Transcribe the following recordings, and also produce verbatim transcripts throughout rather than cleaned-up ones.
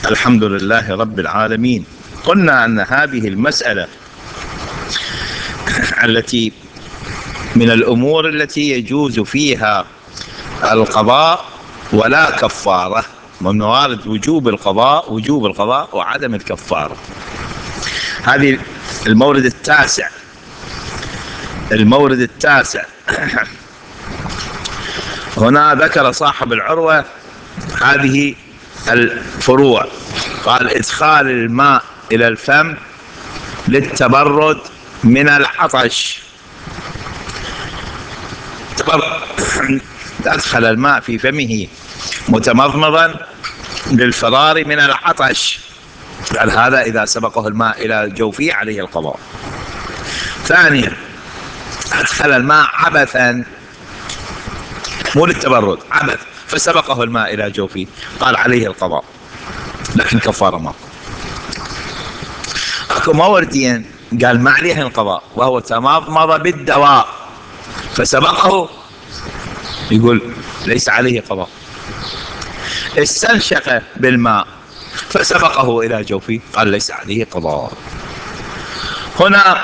الحمد لله رب العالمين. قلنا أن هذه المسألة التي من الأمور التي يجوز فيها القضاء ولا كفارة، من موارد وجوب القضاء وجوب القضاء وعدم الكفارة. هذه المورد التاسع المورد التاسع هنا ذكر صاحب العروة هذه الفروع. قال: إدخال الماء إلى الفم للتبرد من العطش. أدخل الماء في فمه متمضمضا للفرار من العطش. قال: هذا إذا سبقه الماء إلى جوفه عليه القضاء. ثانيا: أدخل الماء عبثا، مو للتبرد، عبث، فسبقه الماء إلى جوفه، قال عليه القضاء لكن كفارة ما. أكو موردين قال ما عليه القضاء، وهو تمضمض بالدواء فسبقه، يقول ليس عليه قضاء. استنشق بالماء فسبقه إلى جوفه، قال ليس عليه قضاء. هنا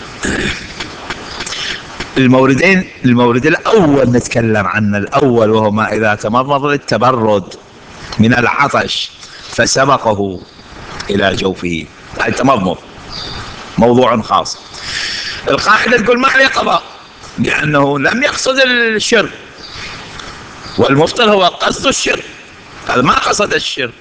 الموردين، المورد الأول نتكلم عن الأول، وهو ما إذا تمضمض للتبرد من العطش فسبقه إلى جوفه، التمضمض موضوع خاص. القاعدة تقول ما عليه قضاء لأنه لم يقصد الشرب، والمفطر هو قصد الشرب، هذا ما قصد الشرب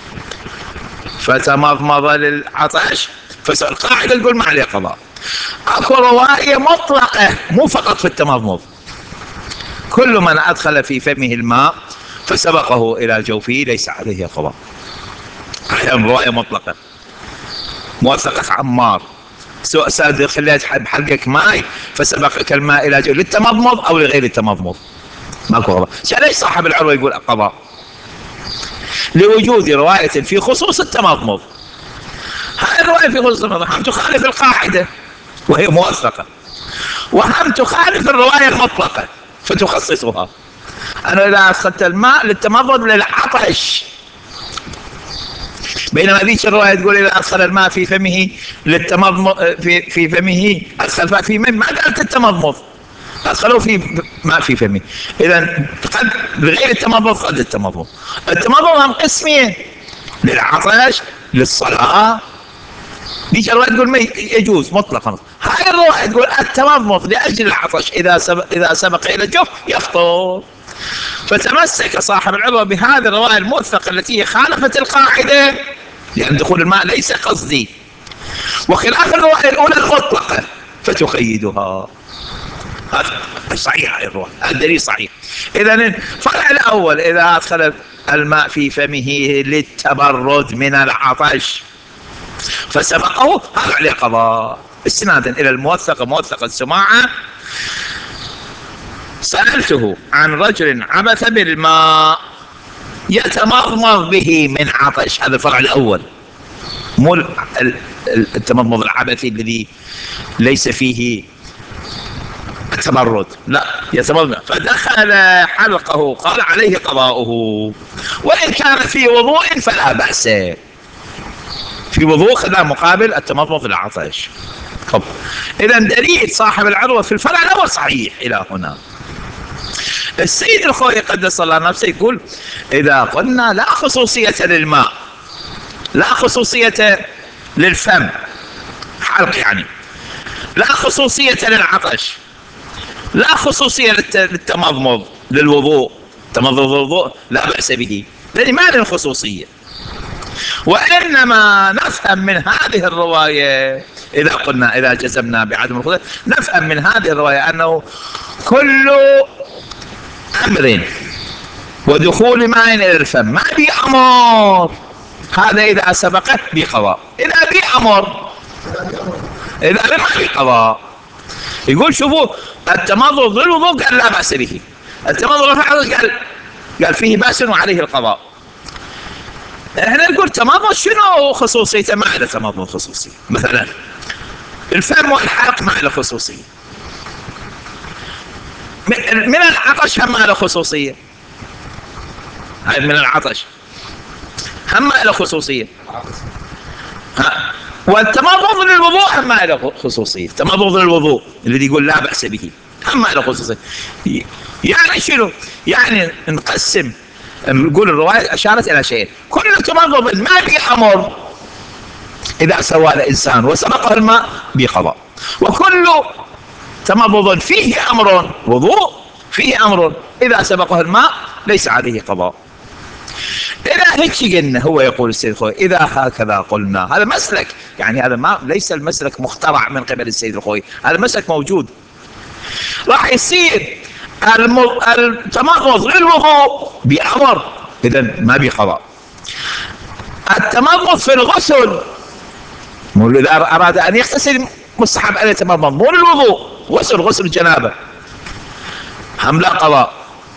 فتمضمض للعطش، فالقاعدة تقول ما عليه قضاء. اكو رواية مطلقة مو فقط في التمضمض، كل من ادخل في فمه الماء فسبقه الى جوفه ليس عليه قضاء. احيانا رواية مطلقة موثقة عمار: سادة خليت بحلقك ماء فسبقك الماء الى جوفه، للتمضمض او لغير التمضمض ماكو قضاء. ليش صاحب العروة يقول قضاء؟ لوجود رواية في خصوص التمضمض. هاي الرواية في خصوص التمضمض هم تخالف القاعدة وهي موثقة، وهم تخالف الرواية المطلقة فتخصصها. أنا إذا أدخلت الماء للتمضمض للعطش، بينما ذيك الرواية تقول إذا أدخل الماء في فمه للتمضمض في في فمه، أدخل في من ما قالت التمضمض، أدخلوا في ما في فمه. إذا قد غير التمضمض قد التمضمض. التمضمض هم قسمين: للعطش، للصلاة. ديك الرواية تقول ما يجوز مطلقا. هاي الرواية تقول التمضمض لأجل العطش إذا سبق إذا سبق إلى الجوف يفطر. فتمسك صاحب العروة بهذه الرواية الموثقة التي خالفت القاعدة، لأن دخول الماء ليس قصدي، وخلاف الرواية الأولى المطلقة فتقيدها. هذا صحيح، هاي الرواية الدليل صحيح. إذا الفرع الأول: إذا أدخل الماء في فمه للتبرد من العطش فسبقه، هذا عليه قضاء. استنادا الى الموثقه موثقه السماعه: سألته عن رجل عبث بالماء يتمضمض به من عطش. هذا الفرع الاول، مو التمضمض العبثي الذي ليس فيه التبرد، لا، يتمضمض. فدخل حلقه، قال عليه قضاؤه، وان كان في وضوء فلا بأس. في وضوء خذا مقابل التمضمض العطش. طب اذا دليل صاحب العروة في الفرع الاول صحيح الى هنا. السيد الخوئي قدس الله نفسه يقول: اذا قلنا لا خصوصية للماء، لا خصوصية للفم حلق، يعني لا خصوصية للعطش، لا خصوصية للتمضمض للوضوء، تمضمض الوضوء لا بأس به، لأن ما له خصوصية. وإنما نفهم من هذه الرواية، إذا قلنا إذا جزمنا بعدم الخصوصية، نفهم من هذه الرواية أنه كل أمر ودخول ماء إلى الفم ما بي أمر، هذا إذا سبقت بقضاء. إذا بي أمر، إذا بي ما بي قضاء. يقول شوفوا التمضمض للوضوء قال لا بأس به، التمضمض للعطش قال قال فيه بأس وعليه القضاء. احنا نقول تمضمض شنو خصوصيته؟ ما له تمضمض خصوصية. مثلا الفم والحلق ما له خصوصية، من العطش هم ما له خصوصية. هاي من العطش هم له خصوصية. ها. والتمضمض للوضوء هم له خصوصية. التمضمض للوضوء الذي يقول لا بأس به هم له خصوصية. يعني شنو؟ يعني نقسم، نقول الرواية أشارت إلى شيء: كل تمضمض ما به أمر إذا سوى الإنسان وسبقه الماء بقضاء، وكل تمضمض فيه أمر، وضوء فيه أمر، إذا سبقه الماء ليس عليه قضاء. إذا هيك قلنا، هو يقول السيد الخوئي إذا هكذا قلنا، هذا مسلك، يعني هذا ما ليس المسلك مخترع من قبل السيد الخوئي، هذا مسلك موجود. راح يصير التمضمض للوضوء بأمر، إذا ما بقضاء. التمضمض في الغسل، إذا أراد أن يغتسل مستحب أن يتمضمض، مو للوضوء، غسل غسل الجنابة هم لا قضاء.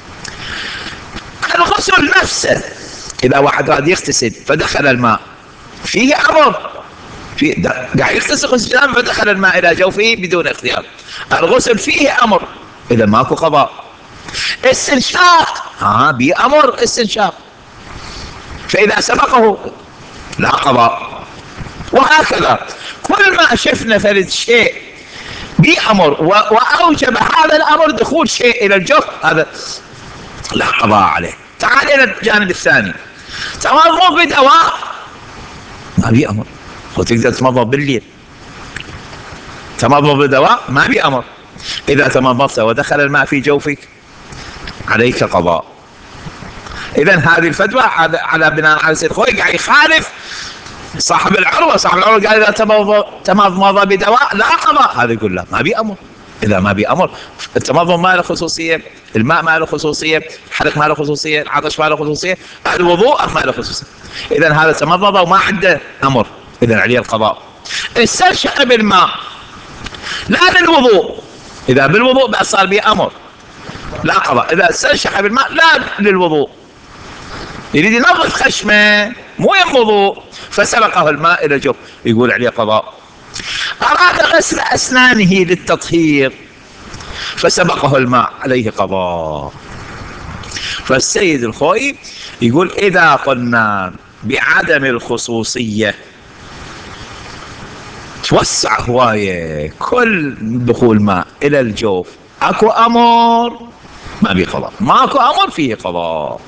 الغسل نفسه، إذا واحد راد يغتسل فدخل الماء فيه أمر، في قاعد يغتسل غسل الجنابة فدخل الماء إلى جوفه بدون اختيار، الغسل فيه أمر، إذا ماكو قضاء. استنشاق ها بأمر استنشاق، فإذا سبقه لا قضاء. وهكذا كل ما شفنا ثالث شيء بأمر وأوجب هذا الأمر دخول شيء إلى الجوف، هذا لا قضاء عليه. تعال إلى الجانب الثاني: تمضمض بدواء ما بأمر، وتقدر تمضمض بالليل. تمضمض بدواء ما بأمر، إذا تمضمضت ودخل الماء في جوفك عليك قضاء. إذا هذه الفتوى على بناء على السيد الخوئي قاعد يخالف صاحب العروة. صاحب العروة قال إذا تمضمض بدواء لا قضاء، هذا يقول لا ما بأمر. إذا ما بأمر، التمضمض ما له خصوصية، الماء ما له خصوصية، الحلق ما له خصوصية، العطش ما له خصوصية، الوضوء ما له خصوصية. إذا هذا تمضمض وما عنده أمر، إذا عليه القضاء. استنشق بالماء لا للوضوء، إذا بالوضوء بقى صار به أمر لا قضاء. إذا استنشق بالماء لا للوضوء، يريد ينظف خشمه مو يم وضوء فسبقه الماء إلى جوف، يقول عليه قضاء. أراد غسل أسنانه للتطهير فسبقه الماء عليه قضاء. فالسيد الخوئي يقول إذا قلنا بعدم الخصوصية توسع هواية، كل دخول ماء إلى الجوف أكو أمر ما بيه قضاء، ماكو أمر فيه قضاء.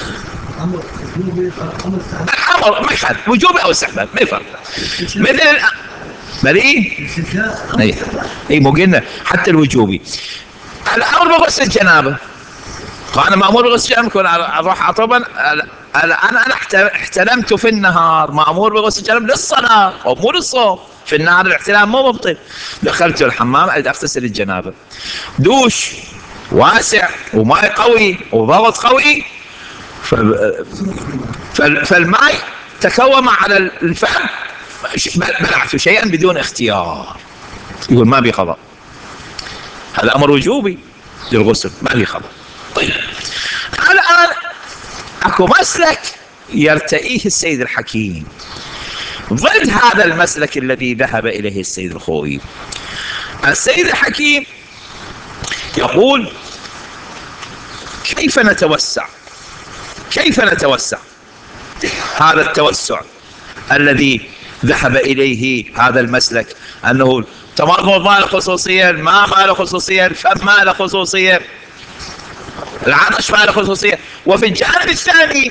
الأمر ما يحد وجوبي أو استحباب ما يفرق. مثل بل ايه اي اي مو قلنا حتى الوجوبي الامر بغسل الجنابه، فانا مامور بغسل الجنابه كون اروح اطبا، انا انا احتلمت في النهار مامور بغسل الجنابه للصلاه او مو للصوم. في النهار الاحتلام مو مبطل، دخلت الحمام اريد اغتسل الجنابه، دوش واسع وماء قوي وضغط قوي، فالماء تكوم على الفم بلعت شيئا بدون اختيار، يقول ما بي قضاء. هذا امر وجوبي للغسل ما بي قضاء. طيب الان اكو مسلك يرتئيه السيد الحكيم ضد هذا المسلك الذي ذهب اليه السيد الخوئي. السيد الحكيم يقول كيف نتوسع، كيف نتوسع هذا التوسع الذي ذهب إليه هذا المسلك، أنه التمضمض ما له خصوصية، الماء ما له خصوصية، الفم ما له خصوصية، العطش ما له خصوصية. وفي الجانب الثاني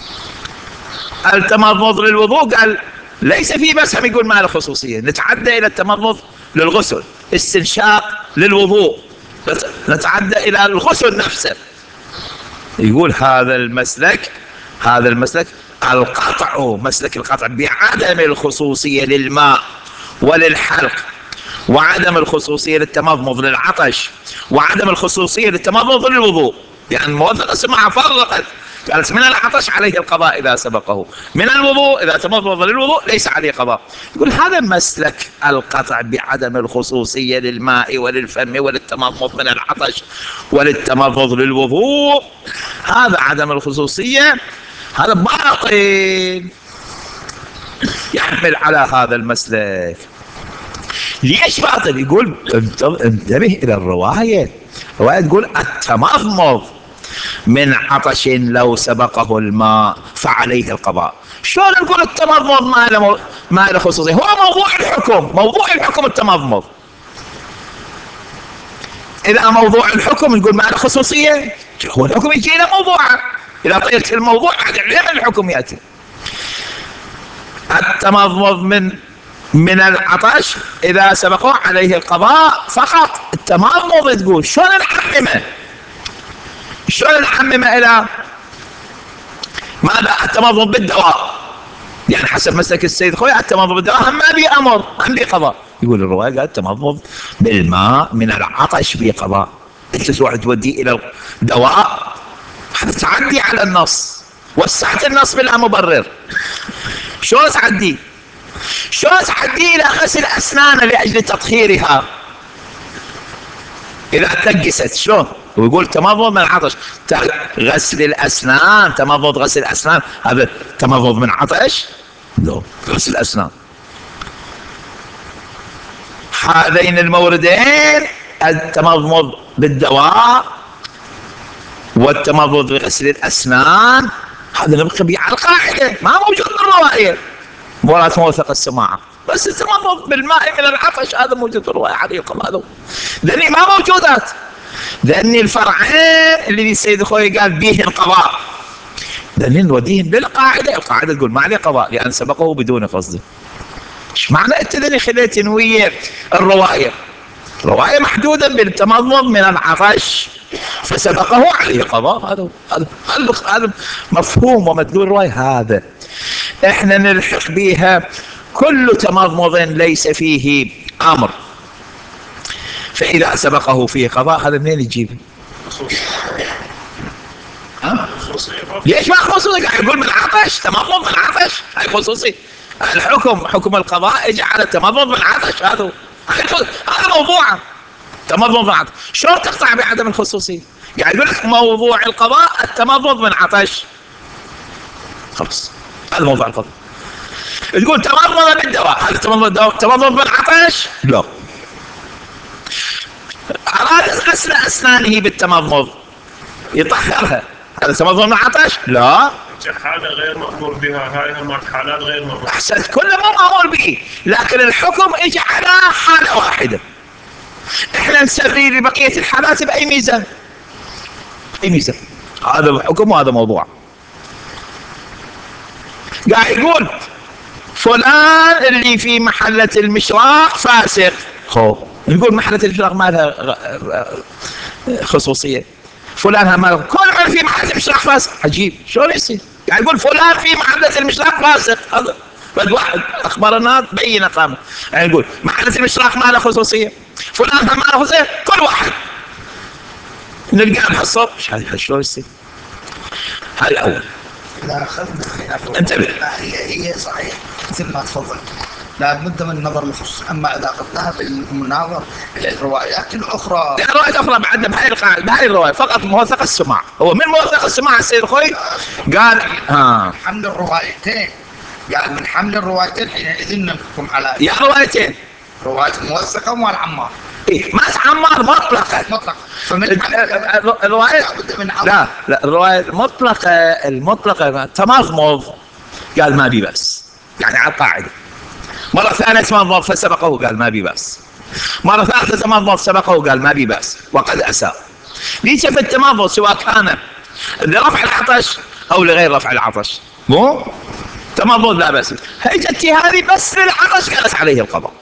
التمضمض للوضوء قال ليس فيه بس هم يقول ما له خصوصية، نتعدى إلى التمضمض للغسل، استنشاق للوضوء، نتعدى إلى الغسل نفسه. يقول هذا المسلك هذا المسلك القطع، مسلك القطع بعدم الخصوصية للماء وللحلق، وعدم الخصوصية للتمضمض للعطش، وعدم الخصوصية للتمضمض للوضوء. يعني الموظفة سمعها فرقت، قالت من العطش عليه القضاء إذا سبقه، من الوضوء إذا تمضمض للوضوء ليس عليه قضاء. يقول هذا مسلك القطع بعدم الخصوصية للماء وللفم وللتمضمض من العطش وللتمضمض للوضوء، هذا عدم الخصوصية هذا باطل يحمل على هذا المسلك. ليش باطل؟ يقول انتبه إلى الرواية، الرواية تقول التمضمض من عطش لو سبقه الماء فعليه القضاء، شلون نقول التمضمض ما له ما له خصوصية؟ هو موضوع الحكم، موضوع الحكم التمضمض. إذا موضوع الحكم نقول ما له خصوصية، هو الحكم يجي له موضوعه، إذا طيلت الموضوع بعد الحكم يأتي. التمضمض من من العطش إذا سبقوا عليه القضاء فقط. التمضمض تقول شلون نعممه؟ شلون نعممه إلى ماذا؟ التمضمض بالدواء، يعني حسب مسلك السيد خوي التمضمض بالدواء هم ما بي أمر، هم بي قضاء. يقول الرواية قال التمضمض بالماء من العطش بي قضاء. أنت تروح توديه إلى الدواء، هذا تعدي على النص، وسعت النص بلا مبرر. شلون تعدي؟ شلون تعدي إلى غسل أسنان لأجل تطهيرها إذا تنقست؟ شلون؟ ويقول تمضمض من العطش، غسل الأسنان، تمضمض غسل الأسنان، هذا تمضمض من عطش؟ لا، غسل الأسنان. هذين الموردين، التمضمض بالدواء والتمضمض بغسل الأسنان، هذا نبقى به على القاعدة، ما موجود بالرواية مرات موثق السماعة. بس التمضمض بالماء من العطش هذا موجود بالرواية عليكم، هذا لأني ما موجودات، لأن الفرعين اللي السيد أخوي قال بيهن قضاء، لأن نوديهم للقاعدة، القاعدة تقول ما عليه قضاء لأن سبقه بدون قصد. ايش معنى انت ذني خليت نوية الرواية؟ رواية محدودة بالتمضمض من العطش فسبقه عليه قضاء، هذا هذا هذا مفهوم ومدلول الرواية. هذا احنا نلحق بها كل تمضمض ليس فيه امر، فاذا سبقه فيه قضاء هذا منين يجيب؟ ها؟ ليش ما خصوصي؟ قاعد يقول من العطش، تمضمض من العطش، هاي خصوصي. الحكم حكم القضاء اجى على التمضمض من العطش، هذا هذا موضوعه، تمضمض من العطش. شلون تقطع بعدم الخصوصية؟ قاعد يقول لك موضوع القضاء التمضمض من عطش، خلاص هذا موضوع القضاء. تقول تمضمض بالدواء، هذا تمضمض تمضمض بالعطش؟ لا. أراد غسل أسنانه بالتمضمض يطهرها، هذا تمضمض من عطش؟ لا. حالة غير مأمور بها، هاي حالات غير مأمور. أحسنت، كله مو مأمور به، لكن الحكم اجى على حالة واحدة. احنا نسري لبقية الحالات بأي ميزان؟ أي ميزان؟ هذا الحكم وهذا موضوع. قاعد يقول فلان اللي في محلة المشراق فاسق، خو نقول محلة المشراق ما لها خصوصية، فلان هم كل من في محلة المشراق فاسق. عجيب شلون يصير؟ قاعد يقول فلان في محلة المشراق فاسق، هذا بد واحد اخبرنا بين قامه. يعني يقول محلة المشراق ما لها خصوصية، فلان هم ما له خصوصية، كل واحد نلقاه بحصر. شلون يصير؟ هذا الأول. إذا أخذنا انتبه، هي هي صحيح مثل ما تفضل، لابد من النظر للخصوص. أما إذا أخذناها بالمناظر الروايات الأخرى، الروايات الأخرى بعدنا بهاي القاعدة، بهاي الرواية فقط موثق السماع. هو من موثق السماع السيد خوي قال ها حمل الروايتين، قال من حمل الروايتين حينئذ نحكم على يا روايتين، رواية الموثقة والعمار. إيه ما عمار مطلقة مطلق، فمن الرواية لا لا الرواية المطلقة المطلقة تمضمض قال ما بي بس، يعني على القاعدة. مرة ثانية تمضمض فسبقه قال ما بي بس، مرة ثالثة تمضمض سبقه قال ما بي بس وقد أساء. ليش في التمضمض سواء كان لرفع العطش أو لغير رفع العطش، مو تمضمض لا بس. هيجتي هذه بس للعطش قالت عليه القضاء،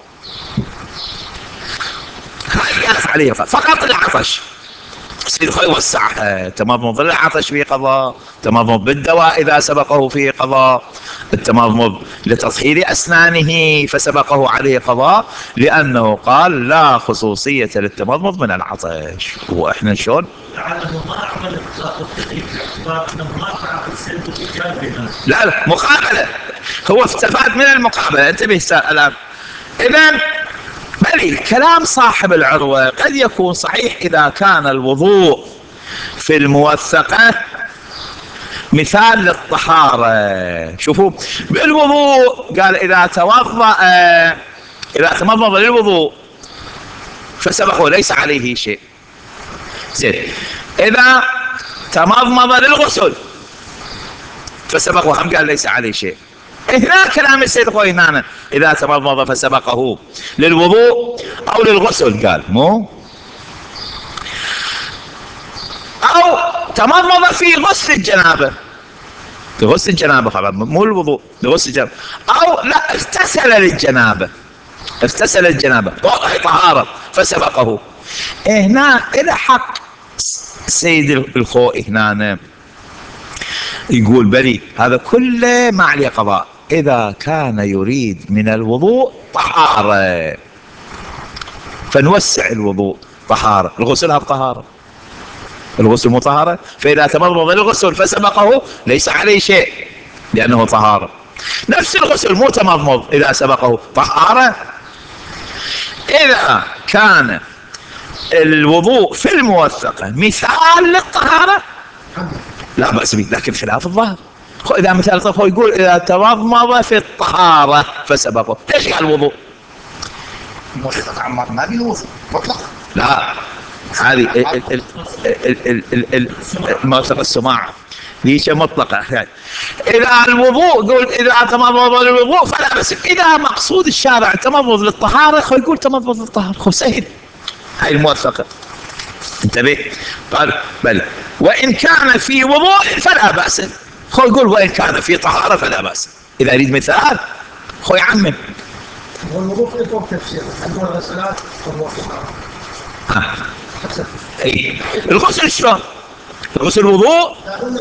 هذه قالت عليه فقط العطش. سيد خوي وسعها، تمضمض العطش فيه قضاء، تمضمض بالدواء إذا سبقه فيه قضاء، التمضمض لتطهير أسنانه فسبقه عليه قضاء، لأنه قال لا خصوصية للتمضمض من العطش. وإحنا شلون؟ لعله ما عمل إطلاق التكليف لأنه ما فعل السيد الإجابة. لا لا مقابلة، هو استفاد من المقابلة. انتبه الآن. إذن بل الكلام صاحب العروة قد يكون صحيح إذا كان الوضوء في الموثقة مثال للطهارة. شوفوا بالوضوء قال إذا توضأ إذا تمضمض للوضوء فسبقه ليس عليه شيء. زين، إذا تمضمض للغسل فسبقه هم قال ليس عليه شيء. هنا كلام السيد الخوئي هنا إذا تمضمض فسبقه للوضوء أو للغسل، قال مو أو تمضمض في غسل الجنابة، في غسل الجنابة خلاص مو الوضوء، لغسل الجنابة، أو لا اغتسل للجنابة، اغتسل الجنابة طهارة فسبقه. هنا إلى حق السيد الخوئي هنا يقول بلي هذا كله ما عليه قضاء إذا كان يريد من الوضوء طهارة، فنوسع الوضوء طهارة، الغسل هذا طهارة، الغسل مو طهارة، فإذا تمضمض للغسل فسبقه ليس عليه شيء لأنه طهارة. نفس الغسل مو تمضمض إذا سبقه طهارة. إذا كان الوضوء في الموثقة مثال للطهارة لا بأس به، لكن خلاف الظاهر. إذا مثال هو يقول إذا تمضمض في الطهارة فسبقه، ليش قال الوضوء؟ موثقة عمار ما بيوضوء مطلق. لا هذه موثقة السماع ليش مطلقة يعني. إذا الوضوء يقول إذا تمضمض للوضوء فلا بأس، إذا مقصود الشارع تمضمض للطهارة هو يقول تمضمض للطهارة، هو سهل، هاي الموثقة. انتبه قال بل وإن كان في وضوء فلا بأس، هو يقول وإن كان في طهارة فلا بأس. إذا يريد مثال هو يعمم. والوضوء في طرق تفسير عندنا الغسلات والوضوء. اي الغسل شلون؟ الغسل وضوء،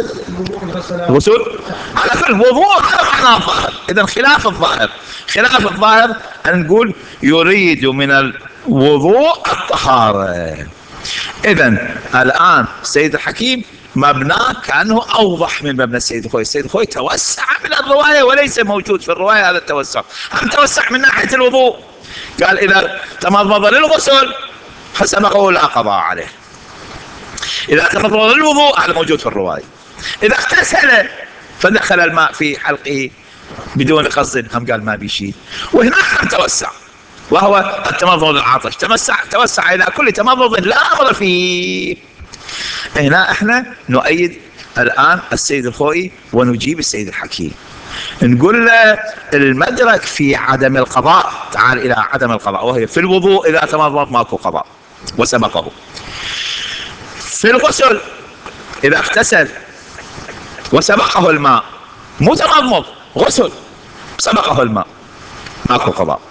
الغسل على كل وضوء هذا معناه الظاهر. إذا خلاف الظاهر، خلاف الظاهر أن نقول يريد من الوضوء الطهارة. إذا الآن السيد الحكيم مبناه كأنه أوضح من مبنى السيد الخوئي. السيد الخوئي توسع من الرواية وليس موجود في الرواية هذا التوسع، هم توسع من ناحية الوضوء، قال إذا تمضمض للغسل فسبقه لا قضاء عليه، إذا تمضمض للوضوء هذا موجود في الرواية، إذا اغتسل فدخل الماء في حلقه بدون قصد هم قال ما بيشيل. وهنا هم توسع وهو التمضمض العطش، توسع توسع إلى كل تمضمض لا أمر فيه. هنا احنا نؤيد الآن السيد الخوئي ونجيب السيد الحكيم، نقول له المدرك في عدم القضاء، تعال إلى عدم القضاء وهي في الوضوء إذا تمضمض ماكو قضاء وسبقه، في الغسل إذا اغتسل وسبقه الماء مو تمضمض غسل سبقه الماء ماكو قضاء.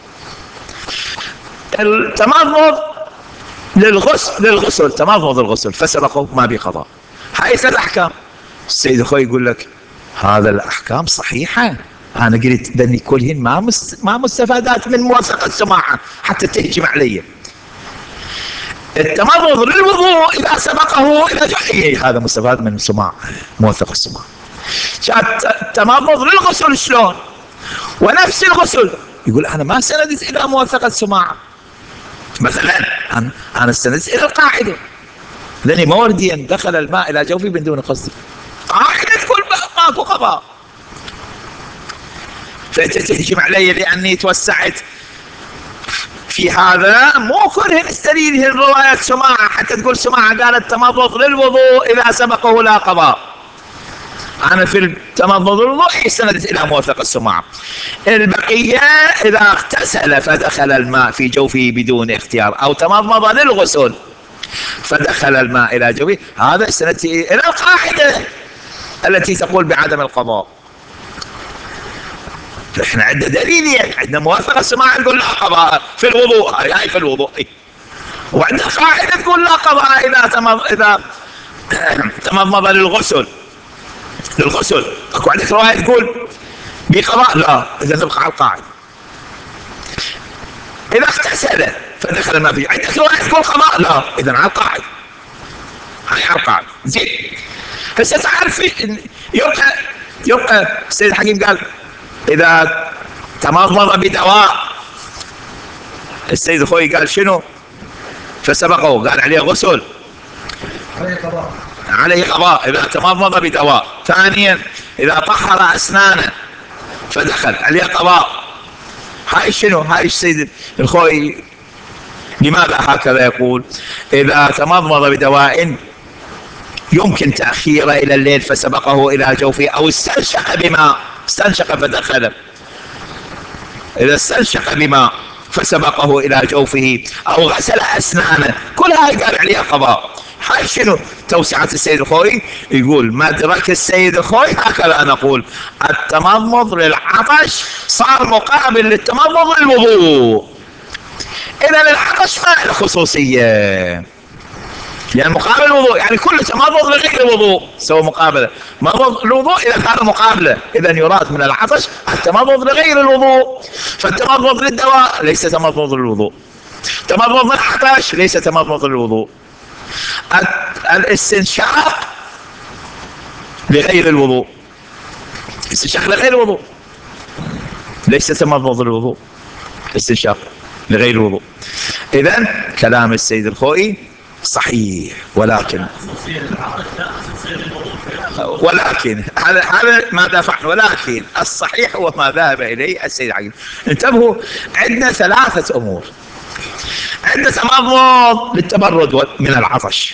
التمضمض للغسل للغسل تمضمض الغسل فسبقه ما بقضاء. هاي ثلاث أحكام. السيد الخوئي يقول لك هذا الأحكام صحيحة، أنا قلت ذني كلهن ما مست... ما مستفادات من موثقة السماعة حتى تهجم علي. التمضمض للوضوء إذا سبقه إذا جحي هذا مستفاد من السماع موثق السماع. التمضمض للغسل شلون؟ ونفس الغسل يقول أنا ما سندت إلى موثقة السماعة، مثلا أنا أنا استندت إلى القاعدة لأني مورديا دخل الماء إلى جوفي من دون قصد، قاعدة تقول ماكو قضاء، فتهجم علي لأني توسعت في هذا. مو كلهن استدليل الرواية سماعة حتى تقول سماعة قالت تمضمض للوضوء إذا سبقه لا قضاء، أنا في التمضمض للوضوء استندت إلى موثق السماعة. البقية إذا اغتسل فدخل الماء في جوفه بدون اختيار أو تمضمض للغسل فدخل الماء إلى جوفه هذا استندت إلى القاعدة التي تقول بعدم القضاء. احنا عندنا دليل، عندنا موافقة السماع نقول لا قضاء في الوضوء، هاي هاي في الوضوء، وعندنا قاعدة تقول لا قضاء إذا تمض إذا تمضمض للغسل للغسل. اكو عندك رواية تقول بقضاء؟ لا، إذا نبقى على القاعدة. إذا اغتسل فدخل الماء فيه، عندك رواية تقول قضاء؟ لا، إذا على القاعدة، هاي على القاعدة. زين هسه تعرف يبقى يبقى السيد الحكيم قال إذا تمضمض بدواء، السيد الخوئي قال شنو؟ فسبقه قال عليه غسل عليه قضاء، عليه قضاء إذا تمضمض بدواء. ثانيا إذا طهر أسنانه فدخل عليه قضاء. هاي شنو؟ هاي السيد الخوئي لماذا هكذا يقول؟ إذا تمضمض بدواء يمكن تأخيره إلى الليل فسبقه إلى جوفه أو استنشق بماء، استنشق فدخل إذا استنشق بماء فسبقه إلى جوفه أو غسل أسنانه، كل هاي قال عليها قضاء. هاي شنو توسعة السيد الخوئي؟ يقول مدرك السيد الخوئي هكذا نقول: التمضمض للعطش صار مقابل للتمضمض للوضوء. إذا العطش ما له خصوصية، يعني مقابل الوضوء، يعني كل تمضمض لغير الوضوء سوى مقابلة. مضمض الوضوء إذا كان مقابلة، إذا يراد من العطش التمضمض لغير الوضوء. فالتمضمض للدواء ليس تمضمض للوضوء، تمضمض للعطش ليس تمضمض للوضوء. الاستنشاق لغير الوضوء، استنشاق لغير الوضوء ليس تمضمض للوضوء، استنشاق لغير الوضوء. إذن كلام السيد الخوئي صحيح، ولكن ولكن هذا هذا ما دافع، ولكن الصحيح هو ما ذهب إليه السيد عقيل. انتبهوا، عندنا ثلاثة أمور: عندنا تمضمض للتبرد من العطش،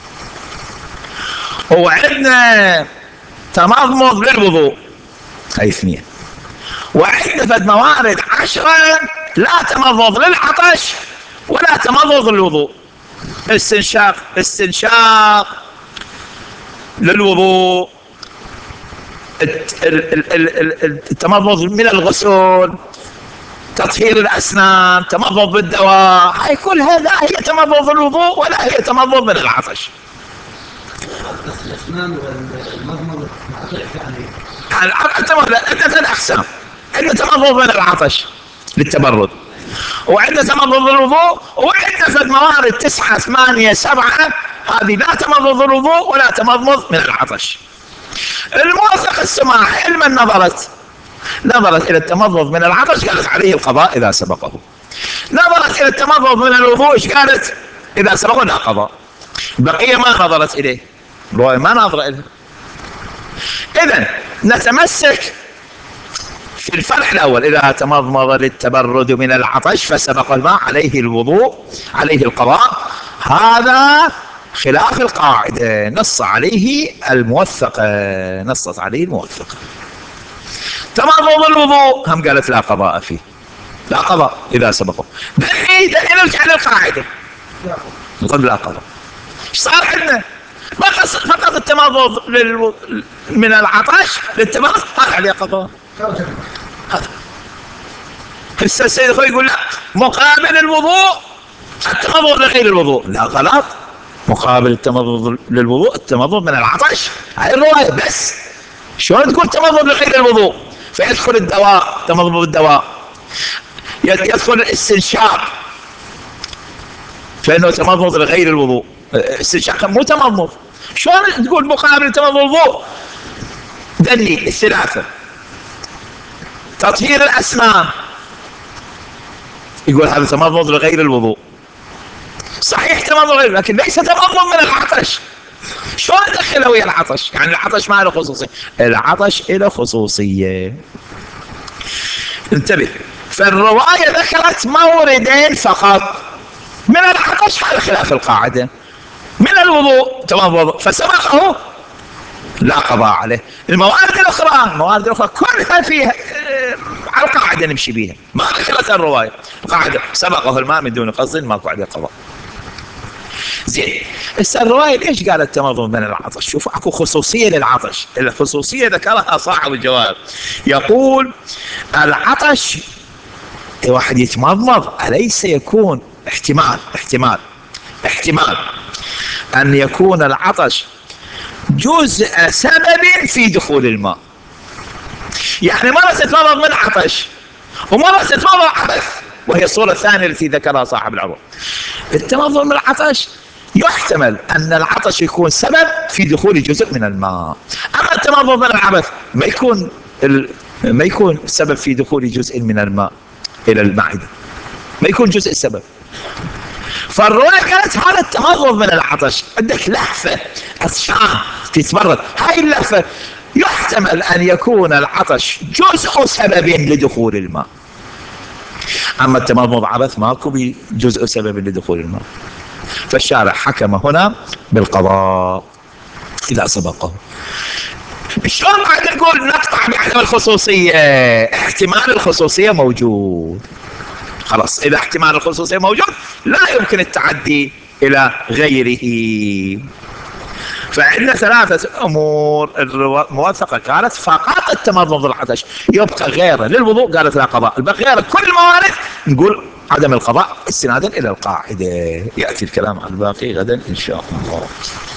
وعندنا تمضمض للوضوء، هاي اثنين، وعندنا فد موارد عشرة لا تمضمض للعطش ولا تمضمض للوضوء. استنشاق استنشاق للوضوء، التمضمض من الغسل، تطهير الأسنان، تمضمض بالدواء، هاي كل هذا هي تمضمض الوضوء ولا هي تمضمض من العطش. الأسنان والمضمضة يعني عدة أقسام: عندنا تمضمض من العطش للتبرد، وعندنا تمضمض الوضوء، وعندنا في الموارد تسعة ثمانية سبعة هذه لا تمضمض الوضوء ولا تمضمض من العطش. الموثق السماح علما نظرت نظرت إلى التمضمض من العطش قالت عليه القضاء إذا سبقه، نظرت إلى التمضمض من الوضوء إيش قالت؟ إذا سبقه لا قضاء. بقية ما نظرت إليه، رواية ما نظر إليه. إذن نتمسك في الفرح الأول: إذا تمضمض للتبرد من العطش فسبق الماء عليه الوضوء عليه القضاء. هذا خلاف القاعدة، نص عليه الموثقة، نصت عليه الموثقة. تمضمض الوضوء هم قالت لا قضاء فيه، لا قضاء إذا سبقه. دحين دحين نرجع للقاعدة نقول لا قضاء. ايش صار عندنا؟ فقط التمضمض للو... من العطش للتمضمض هذا عليه قضاء. هذا هسه السيد الخوئي يقول لا، مقابل الوضوء التمضمض لغير الوضوء، لا غلط، مقابل التمضمض للوضوء التمضمض من العطش. هاي الرواية بس. شلون تقول تمضمض لغير الوضوء؟ فيدخل الدواء، تمضمض بالدواء، يدخل الاستنشاق فإنه تمضمض لغير الوضوء، استنشاق مو تمضمض. شلون تقول مقابل تمضمض الوضوء؟ دلي الثلاثة. تطهير الأسنان يقول هذا تمضمض لغير الوضوء، صحيح تمضمض غير، لكن ليس تمضمض من العطش. شلون ندخله ويا العطش؟ يعني العطش ما له خصوصية، العطش له خصوصية. انتبه، فالرواية ذكرت موردين فقط: من العطش هذا خلاف القاعدة، من الوضوء تمضمض فسبقه لا قضاء عليه. الموارد الأخرى الموارد الأخرى كلها فيها على القاعدة نمشي بيها، ما ذكرت الرواية القاعدة سبقه الماء من دون قصد ماكو عليه قضاء. زين، هسه الرواية ليش قالت تمضمض من العطش؟ شوفوا اكو خصوصية للعطش، الخصوصية ذكرها صاحب الجواب، يقول العطش واحد يتمضمض أليس يكون احتمال احتمال احتمال أن يكون العطش جزء سبب في دخول الماء. يعني مرة تتمضمض من عطش ومرة تتمضمض عبث، وهي الصورة الثانية التي ذكرها صاحب العروض. التمضمض من العطش يحتمل أن العطش يكون سبب في دخول جزء من الماء، أما التمضمض من العبث ما يكون ال... ما يكون سبب في دخول جزء من الماء إلى المعدة، ما يكون جزء السبب. فالرواية كانت هذا التمضمض من العطش، عندك لهفة عطشان تتمرد، هاي اللهفة يحتمل أن يكون العطش جزء سبب لدخول الماء، أما التمضمض عبث ماكو بجزء سبب لدخول الماء. فالشارع حكم هنا بالقضاء إذا سبقه. شلون بعد نقول نقطع بعدم الخصوصية؟ احتمال الخصوصية موجود، خلاص إذا احتمال الخصوصية موجود لا يمكن التعدي إلى غيره. فعندنا ثلاثة أمور الموثقة قالت فقط التمضمض العطش، يبقى غيره للوضوء قالت لا قضاء، الباقي غيره كل الموارد نقول عدم القضاء استنادا إلى القاعدة. يأتي الكلام عن الباقي غدا إن شاء الله.